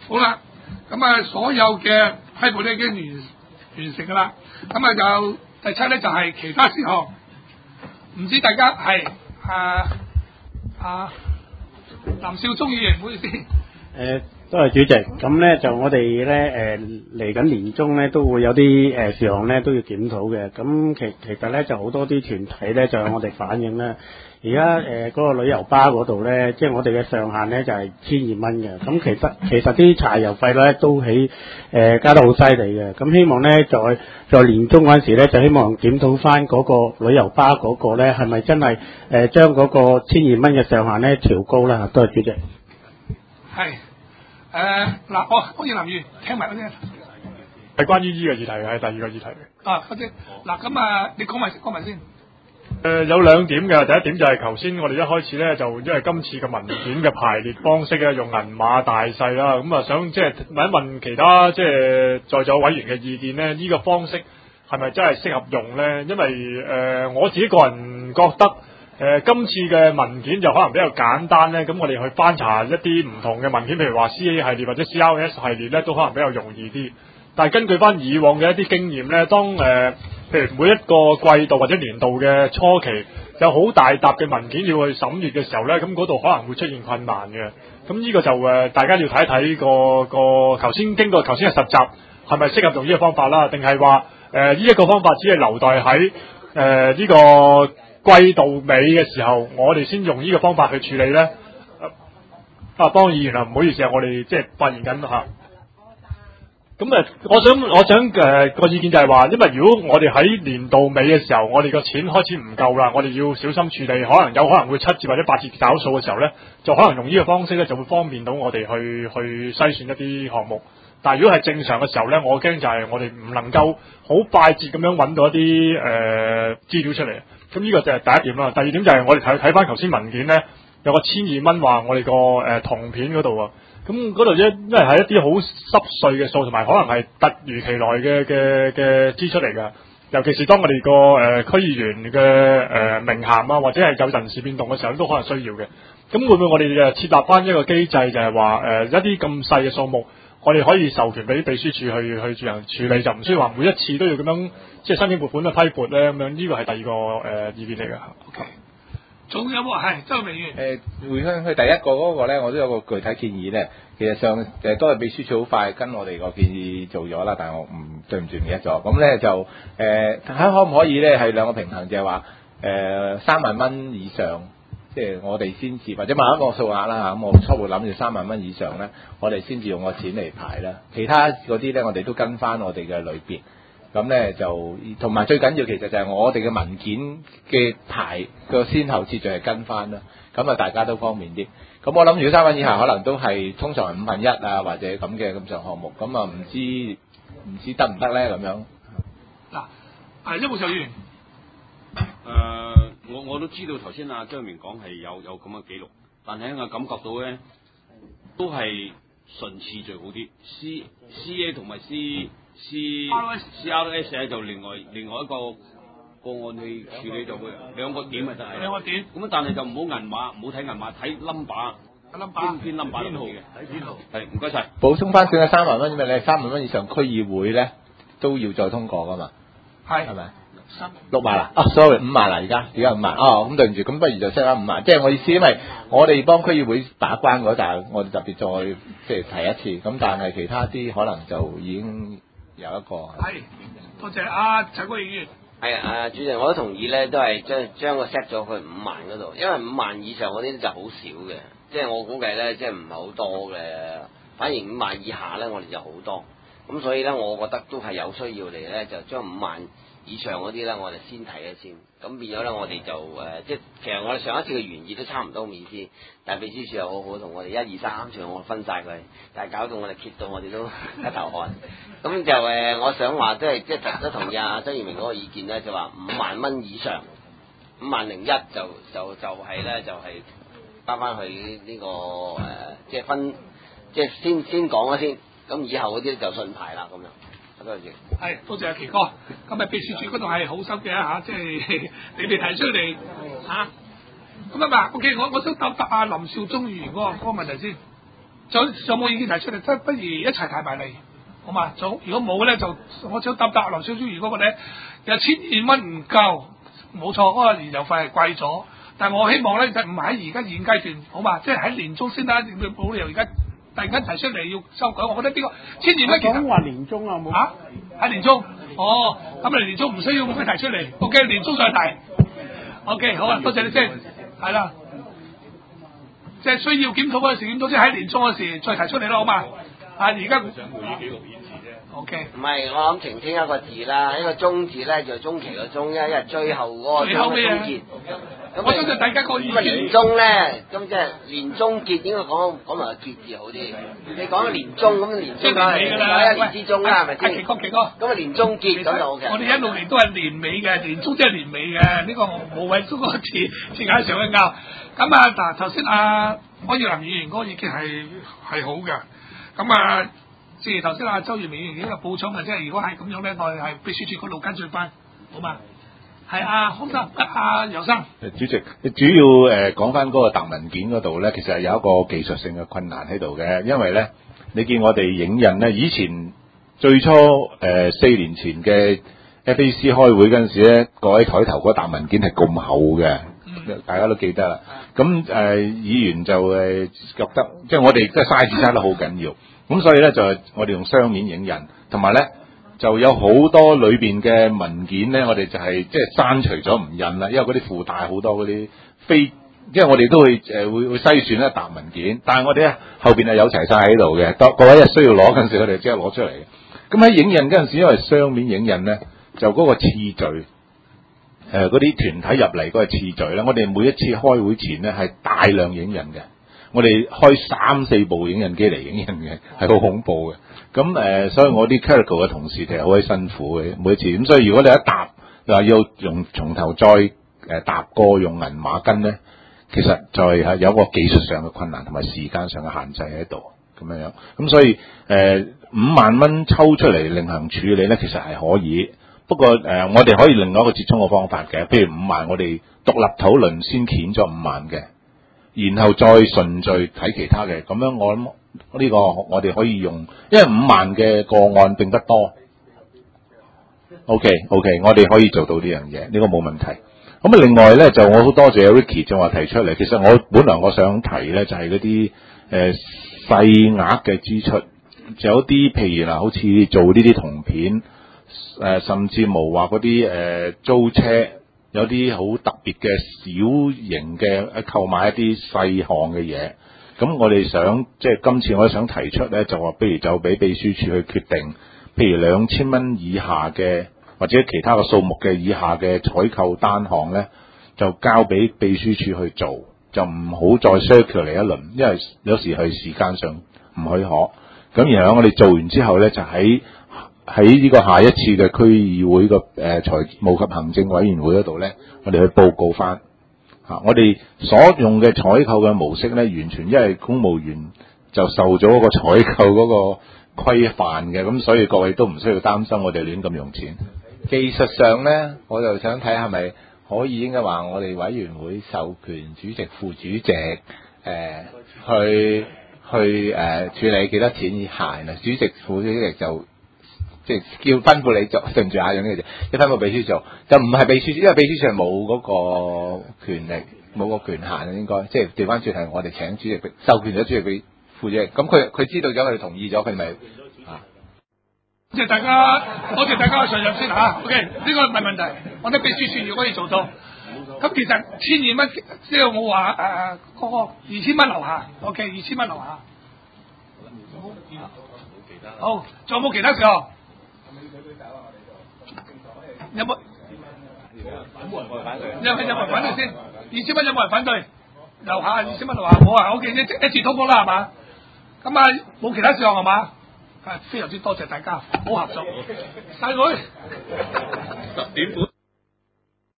好啦，咁啊所有嘅批撥咧已經完成㗎啦。咁啊就第7咧就係、其他事項，唔知大家係林少忠議員，唔好意思。 多謝主席。咁咧就我哋咧嚟緊年中咧都會有啲事項咧都要檢討嘅。咁其實咧就好多啲團體咧就向我哋反映咧，而家嗰個旅遊巴嗰度咧，即係我哋嘅上限咧就係1200蚊嘅。咁其實啲柴油費咧都加得好犀利嘅。咁希望咧在年中嗰陣時咧，就希望檢討翻嗰個旅遊巴嗰個咧係咪真係將嗰個1200蚊嘅上限咧調高啦？多謝主席。 係。嗱，我葉林議員聽埋嗰啲， 係關於呢個議題嘅，係第2個議題嘅。 嗰啲嗱，咁啊，你講埋先。 有2點嘅，第一點就係頭先我哋一開始咧，就因為今次嘅文件嘅排列方式咧，用銀碼大細啦，咁啊想即係問一問其他即係在座委員嘅意見咧，呢個方式係咪真係適合用咧？因為我自己個人覺得。今次嘅文件就可能比較簡單咧，咁我哋去翻查一啲唔同嘅文件，譬如話 CA 系列或者 CRS 系列咧，都可能比較容易啲。但係根據翻以往嘅一啲經驗咧，當譬如每一個季度或者年度嘅初期有好大沓嘅文件要去審閱嘅時候咧，咁嗰度可能會出現困難嘅。咁呢個就大家要睇一睇個頭先經過頭先嘅實習係咪適合用呢個方法啦，定係話呢一個方法只係留待喺呢個季度尾嘅時候，我哋先用呢個方法去處理咧。幫議員啊，唔好意思啊，我哋即係發言緊嚇。咁我想個意見就係話，因為如果我哋喺年度尾嘅時候，我哋個錢開始唔夠啦，我哋要小心處理，有可能會7折或者8折找數嘅時候咧，就可能用呢個方式咧，就會方便到我哋去篩選一啲項目。但係如果係正常嘅時候咧，我驚就係我哋唔能夠好快捷咁樣揾到一啲資料出嚟。咁呢個就係第一點啦。第二點就係我哋睇翻頭先文件咧，有個1200蚊話我哋個銅片嗰度啊。咁嗰度因為係一啲好濕碎嘅數，同埋可能係突如其來嘅支出嚟㗎。尤其是當我哋個區議員嘅名銜啊，或者係有人事變動嘅時候，都可能需要嘅。咁會唔會我哋設立翻一個機制，就係話一啲咁細嘅數目，我哋可以授權俾秘書處去進行處理，就唔需要話每一次都要咁樣即係申請撥款批撥咧咁樣。呢個係第二個意見嚟㗎。 OK。仲有冇係周明宇？ 回向佢第一個嗰個咧，我都有個具體建議咧。其實上都係秘書處好快跟我哋個建議做咗啦，但係我對唔住唔記得咗。咁咧就睇可唔可以咧係兩個平衡，就係話3萬蚊以上，即係我哋先至或者某一個數額啦嚇。咁我初步諗住3萬蚊以上咧，我哋先至用個錢嚟排啦。其他嗰啲咧，我哋都跟翻我哋嘅類別。咁咧就同埋最緊要其實就係我哋嘅文件嘅排個先後次序係跟翻啦，咁啊大家都方便啲。咁我諗如果3萬以下可能都係通常係1/5啊或者咁嘅咁上項目，咁啊唔知得唔得咧咁樣？ 嗱，一號就議員。 我都知道頭先阿張明講係有咁嘅記錄，但係我感覺到咧都係順次序好啲。CA 同埋CRS 咧就另外一個個案去處理就會2個點就得係。2個點。咁但係就唔好銀碼，唔好睇銀碼，睇 number。邊 number 都好嘅。睇編號。係，唔該晒。 補充翻少咗3萬蚊，因為你3萬蚊以上區議會咧都要再通過噶嘛。係咪？6萬啦，sorry 5萬啦，而家5萬。咁對唔住，咁不如就 set 翻5萬。即係我意思，因為我哋幫區議會把關嗰陣，我哋特別再即係提一次。咁但係其他啲可能就已經有一個。 係，多謝陳國議員。 係主席，我都同意咧，都係將個 set 咗去5萬嗰度，因為5萬以上嗰啲就好少嘅，即係我估計咧，即係唔係好多嘅。反而5萬以下咧，我哋就好多。咁所以咧，我覺得都係有需要嚟咧，就將5萬以上嗰啲咧，我哋先睇一先。咁變咗咧，我哋就即係其實我哋上一次嘅原意都差唔多咁意思，但係秘書處又好好同我哋1、2、3全部分晒佢，但係搞到我哋揭到我哋都一頭汗。咁就我想話即係都同意阿曾耀明嗰個意見咧，就話5萬蚊以上，50100就係咧就係翻去呢個即係分即係先講咗先，咁以後嗰啲就順排啦咁樣。多謝。 係，多謝阿奇哥。咁秘書處嗰度係好心嘅嚇，即係你哋提出嚟嚇。咁OK，我想答阿林少忠議員嗰個問題先。 有冇意見提出嚟？不如一齊提埋嚟，好嘛？如果冇咧，就我想答劉少書如嗰個咧，有1200蚊唔夠，冇錯，嗰個燃油費係貴咗。但係我希望咧就唔係喺而家現階段，好嘛？即係喺年中先啦，冇理由而家突然間提出嚟要修改。我覺得呢個1200蚊其實講話年中啊，冇喺年中，咁你年中唔需要咁樣提出嚟 ，OK， 年中再提 ，OK， 好啊，多謝你先，係啦。即係需要檢討嗰陣時檢討，即係喺年中嗰時再提出嚟咯，好嘛？而家想會議記錄顯示啫。O K。唔係，我諗澄清一個字啦，呢個中字咧就中期個中，因為最後嗰個中嘅終結。咁我相信大家個意見。咁年中咧，咁即係年終結應該講埋個結字好啲。你講年中咁年中梗係一年之中啦，係咪先？奇哥。咁啊年終結咁就 O K。我哋一路年都係年尾嘅，年中即係年尾嘅，呢個無謂嗰個字眼上去拗。咁嗱，頭先柯耀林議員嗰個意見係好嘅。咁正如頭先周耀明議員已經補充嘅，即係如果係咁樣咧，我哋係秘書處嗰度跟進翻，好嘛？係康生，游生。 主席，主要講翻嗰個答文件嗰度咧，其實係有一個技術性嘅困難喺度嘅，因為咧，你見我哋影印咧，以前最初4年前嘅 FAC 開會嗰陣時咧，各位台頭嗰答文件係咁厚嘅。大家都記得啦，咁議員就覺得，即係我哋即係size差得好緊要，咁所以咧就我哋用雙面影印，同埋咧就有好多裏邊嘅文件咧，我哋就係即係刪除咗唔印啦，因為嗰啲附帶好多嗰啲非，即係我哋都會會篩選一沓文件，但係我哋咧後邊係有齊晒喺度嘅，各位需要攞嗰陣時，我哋即刻攞出嚟嘅。咁喺影印嗰陣時，因為雙面影印咧，就嗰個次序。嗰啲團體入嚟嗰個次序咧，我哋每一次開會前咧係大量影印嘅，我哋開3-4部影印機嚟影印嘅，係好恐怖嘅。咁所以我啲 clerical 嘅同事其實好鬼辛苦嘅每一次。咁所以如果你一答話要用從頭再答過用銀碼跟咧，其實就係有一個技術上嘅困難同埋時間上嘅限制喺度咁樣。咁所以5萬蚊抽出嚟另行處理咧，其實係可以。不過我哋可以另外一個折衷嘅方法嘅，譬如5萬，我哋獨立討論先揀咗5萬嘅，然後再順序睇其他嘅。咁樣我諗呢個我哋可以用，因為5萬嘅個案並不多。OK， 我哋可以做到呢樣嘢，呢個冇問題。咁另外咧就我好多謝 Ricky 就話提出嚟，其實我本來我想提咧就係嗰啲細額嘅支出，就有啲譬如好似做呢啲銅片。甚至無話嗰啲租車，有啲好特別嘅小型嘅購買一啲細項嘅嘢。咁我哋想即係今次我想提出咧，就話不如就俾秘書處去決定，譬如2000蚊以下嘅或者其他嘅數目嘅以下嘅採購單項咧，就交俾秘書處去做，就唔好再 circulate 嚟一輪，因為有時係時間上唔許可。咁然後我哋做完之後咧，就喺呢個下一次嘅區議會個財務及行政委員會嗰度咧，我哋去報告翻我哋所用嘅採購嘅模式咧，完全因為公務員就受咗個採購嗰個規範嘅，咁所以各位都唔需要擔心我哋亂咁用錢。 技術上咧，我就想睇係咪可以應該話我哋委員會授權主席、副主席去處理幾多錢以下，主席、副主席就。即係叫吩咐你做，對唔住啊，樣呢個字，一吩咐秘書做，就唔係秘書，因為秘書長冇嗰個權力，冇個權限應該，即係調翻轉係我哋請主席，授權咗主席俾副主席，咁佢知道咗，佢同意咗，佢咪多謝大家，多謝大家嘅上入先嚇 ，OK， 呢個唔係問題，我哋秘書處如果可以做到，咁其實1200蚊，即係我話嗰個2000蚊樓下 ，OK， 2000蚊樓下，好，仲有冇其他事項？有冇人反對？有冇人反對先？2000蚊有冇人反對？樓下2000蚊樓下冇啊！我見一致通過啦，係嘛？咁冇其他事項係嘛？非常之多謝大家，好合作，散會。10點半。